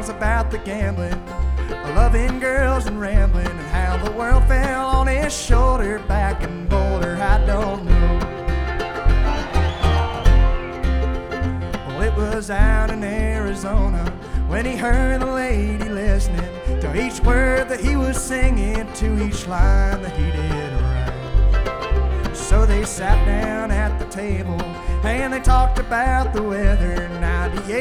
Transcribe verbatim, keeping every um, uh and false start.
songs about the gambling, loving girls and rambling, and how the world fell on his shoulder back in Boulder. I don't know. Well, it was out in Arizona when he heard the lady listening to each word that he was singing, to each line that he did right. So they sat down at the table and they talked about the weather. ninety-eight